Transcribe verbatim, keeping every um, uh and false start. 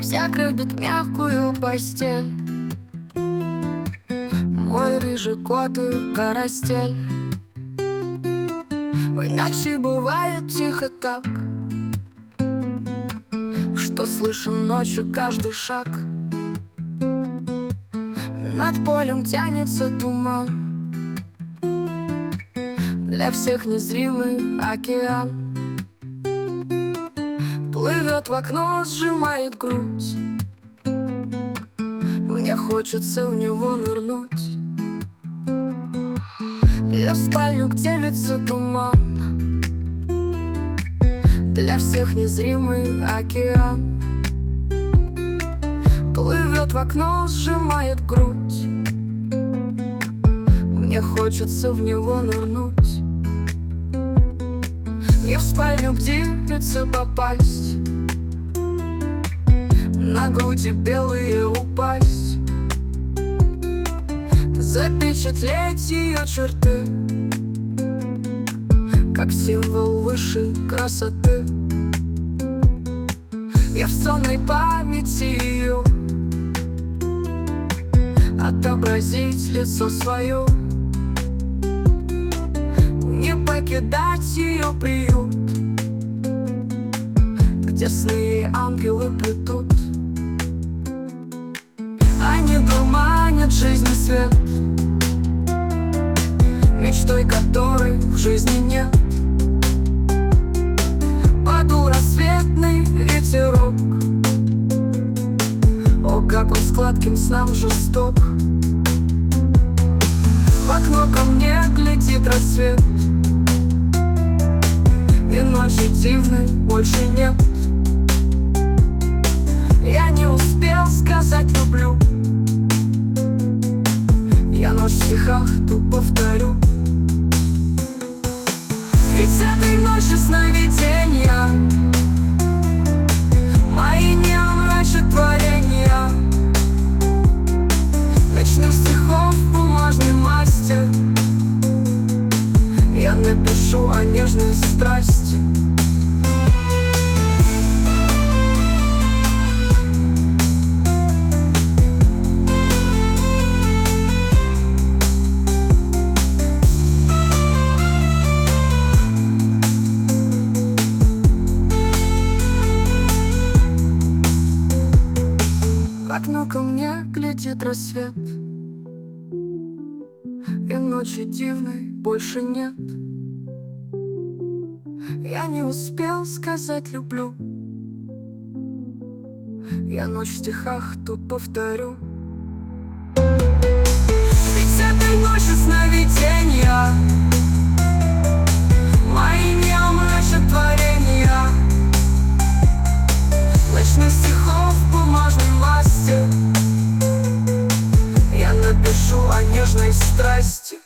всяк любит мягкую постель. Мой рыжий кот и карастель. В ночи бывает тихо так, что слышен ночью каждый шаг. Над полем тянется туман, для всех незримый океан. Плывет в окно, сжимает грудь, мне хочется в него нырнуть. Я в спальню, где льется туман, для всех незримый океан. Плывет в окно, сжимает грудь, мне хочется в него нырнуть. И в спальню, где льется попасть, на груди белые упасть, запечатлеть ее черты, как символ высшей красоты. Я в сонной памяти ее отобразить лицо свое, не покидать ее приют, где сны и ангелы плетут. Они дурманят жизни свет, мечтой которой в жизни нет. Подул рассветный ветерок, о, как он сладким снам жесток. В окно ко мне глядит рассвет, и ночи дивной больше нет. Я не успел сказать люблю, я ночь в стихах тут повторю. Ведь этой ночи сновидения мои не мрачат творения. Ночных стихов бумажный мастер, я напишу о нежной страсти. В окно ко мне глядит рассвет, и ночи дивной больше нет. Я не успел сказать люблю, я ночь в стихах тут повторю. Ведь этой ночи сновидения мои не мрачат творения. Ночных стихов бумажный мастер, я напишу о нежной страсти.